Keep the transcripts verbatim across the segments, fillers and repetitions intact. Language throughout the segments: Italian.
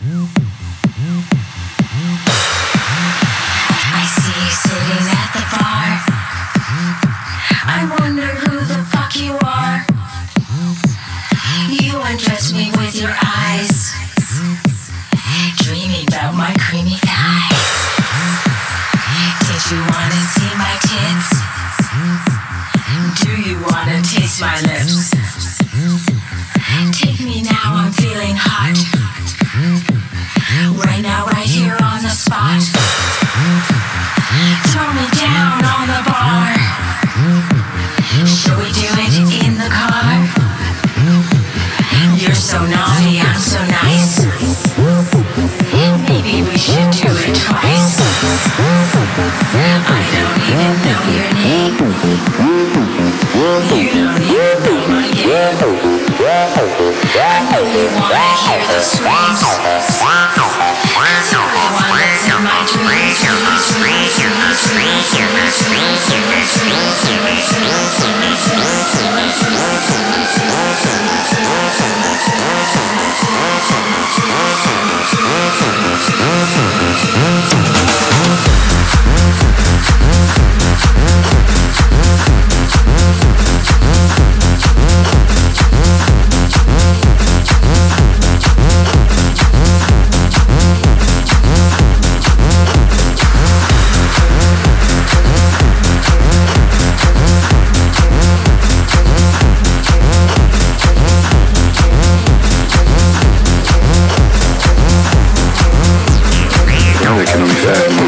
I see you sitting at the bar. I wonder who the fuck you are. You undress me with your eyes, dreaming about my creamy thighs. Did you wanna see my tits? Do you wanna taste my lips? Take me now, I'm feeling hot. Right now, right here on the spot. Throw me down on the bar. Shall we do it in the car? You're so naughty, I'm so nice. Maybe we should do it twice. I don't even know your name. You don't even know my name. I know you wanna hear the screams. You're the one that's in my dreams. Che non mi fermo.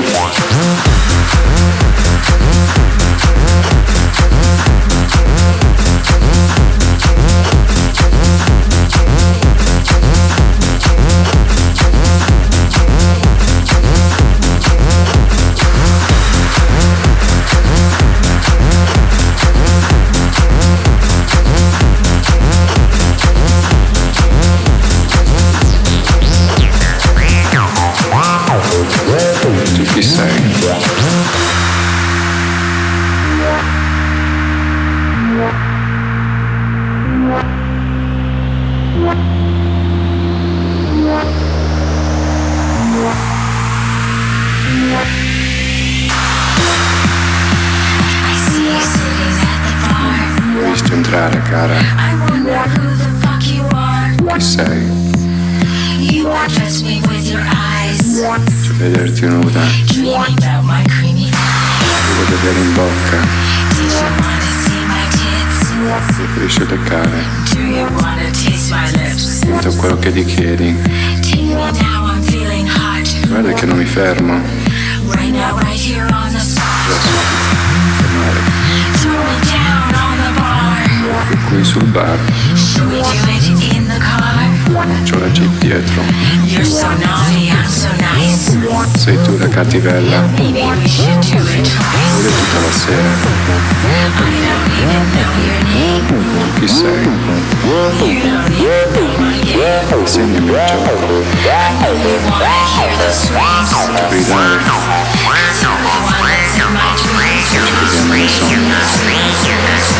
Tu chi sei? Devi centrare, cara. Chi sei? Voglio vederti nuda. Devo vedere in bocca. Preferisci beccare. Sento quello che ti chiedi. Guarda che non mi fermo. E qui sul bar c'ho la jeep dietro. Sei tu la cattivella. Voglio tutta la sera. Tu chi sei? Insegnami il gioco. Gridare. Ci vediamo nei sogni.